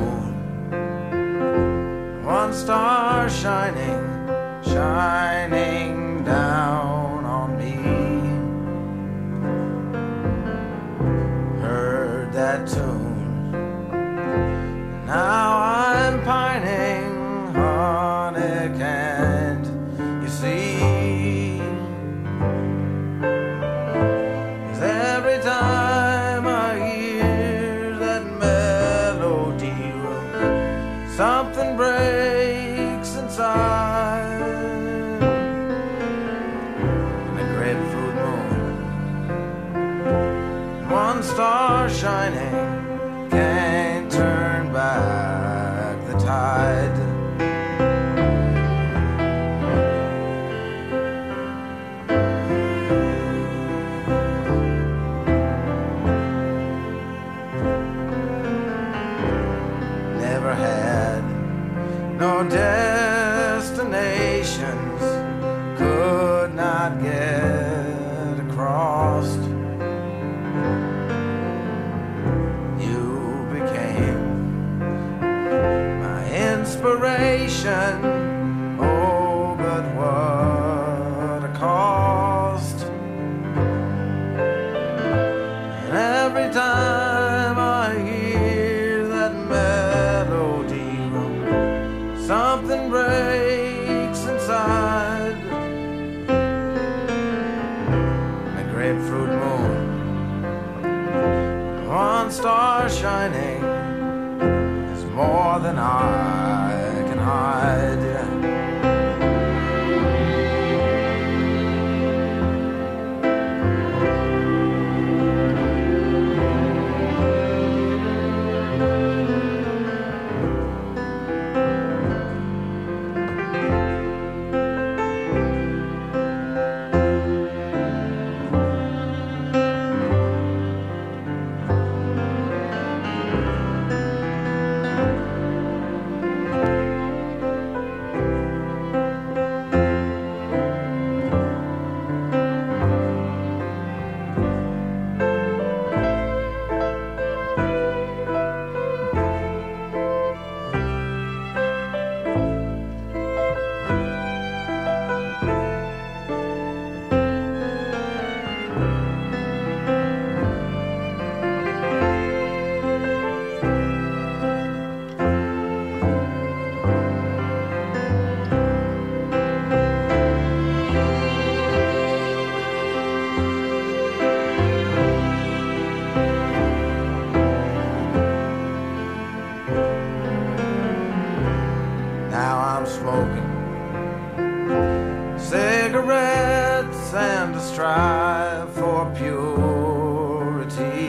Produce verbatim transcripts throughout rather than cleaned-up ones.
moon, one star shining, shining down on me. Heard that tune, now I'm pining, honey, can't you see? 'Cause every time I hear that melody, something breaks inside. In a grapefruit moon, one star shining, can't turn back the tide. Never had no destinations, could not get across. You became my inspiration, oh, but what a cost. And every time I hear that melody, something breaks inside. A grapefruit moon, one star shining, is more than I can hide. Now I'm smoking cigarettes and a strive for purity,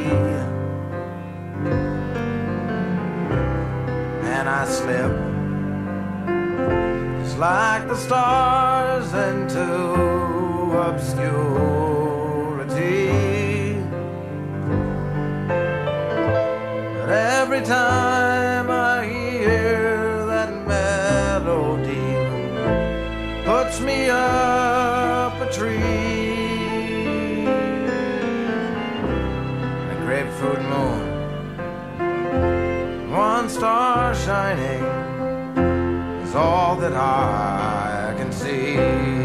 and I slip just like the stars into obscurity. But every time I hear that melody, puts me up a tree. A grapefruit moon, one star shining, is all that I can see.